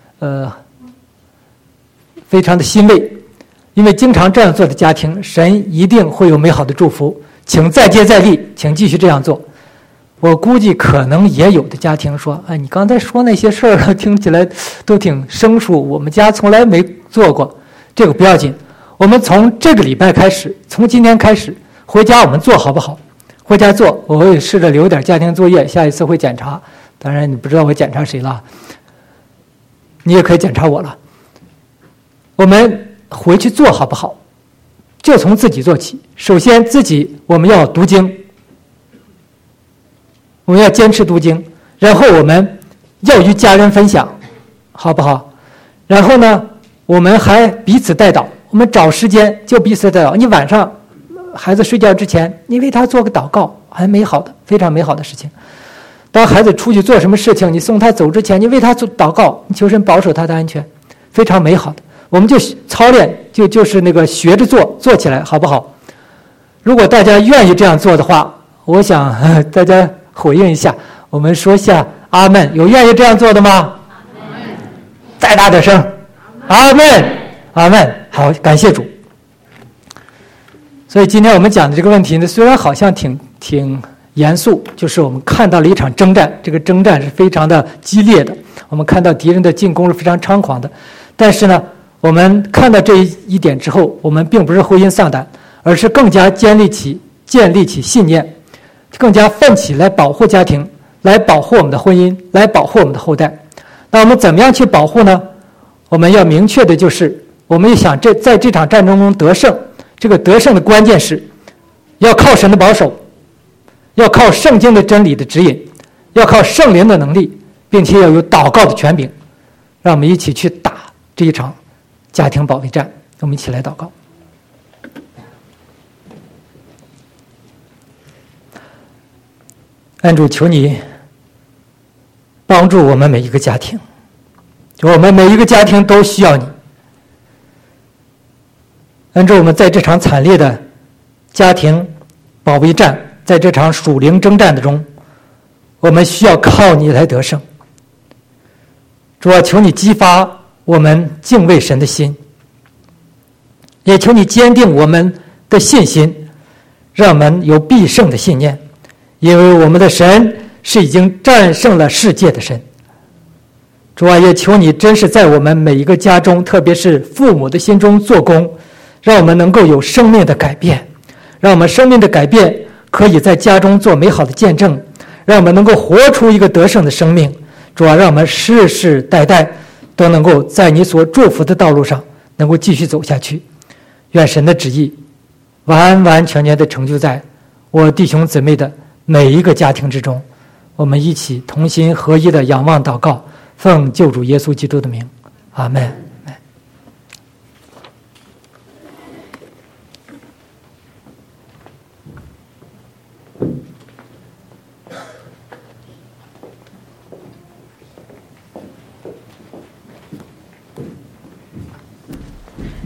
非常的欣慰，因为经常这样做的家庭，神一定会有美好的祝福。请再接再厉，请继续这样做。我估计可能也有的家庭说，你刚才说那些事儿听起来都挺生疏，我们家从来没做过。这个不要紧，我们从这个礼拜开始，从今天开始回家我们做好不好？回家做，我会试着留点家庭作业，下一次会检查。当然你不知道我检查谁了，你也可以检查我了。我们回去做好不好？就从自己做起。首先自己我们要读经，我们要坚持读经，然后我们要与家人分享，好不好？然后呢，我们还彼此代祷，我们找时间就彼此代祷。你晚上孩子睡觉之前，你为他做个祷告，很美好的，非常美好的事情。当孩子出去做什么事情，你送他走之前，你为他做祷告，你求神保守他的安全，非常美好的。我们就操练，就是那个学着做起来，好不好？如果大家愿意这样做的话，我想大家回应一下，我们说下阿门。有愿意这样做的吗？再大点声，阿门，阿门。好，感谢主。所以今天我们讲的这个问题呢，虽然好像挺严肃，就是我们看到了一场征战，这个征战是非常的激烈的，我们看到敌人的进攻是非常猖狂的。但是呢，我们看到这一点之后，我们并不是灰心丧胆，而是更加建立起信念，更加奋起来保护家庭，来保护我们的婚姻，来保护我们的后代。那我们怎么样去保护呢？我们要明确的就是，我们想在这场战争中得胜，这个得胜的关键是要靠神的保守，要靠圣经的真理的指引，要靠圣灵的能力，并且要有祷告的权柄。让我们一起去打这一场家庭保卫战。我们一起来祷告。恩主，求你帮助我们每一个家庭，我们每一个家庭都需要你。恩主，我们在这场惨烈的家庭保卫战，在这场属灵征战的中，我们需要靠你来得胜。主啊，求你激发我们敬畏神的心，也求你坚定我们的信心，让我们有必胜的信念，因为我们的神是已经战胜了世界的神。主啊，也求你真是在我们每一个家中，特别是父母的心中做工，让我们能够有生命的改变，让我们生命的改变可以在家中做美好的见证，让我们能够活出一个得胜的生命。主啊，让我们世世代代都能够在你所祝福的道路上能够继续走下去。愿神的旨意完完全全的成就在我弟兄姊妹的每一个家庭之中。我们一起同心合一的仰望祷告，奉救主耶稣基督的名，阿们。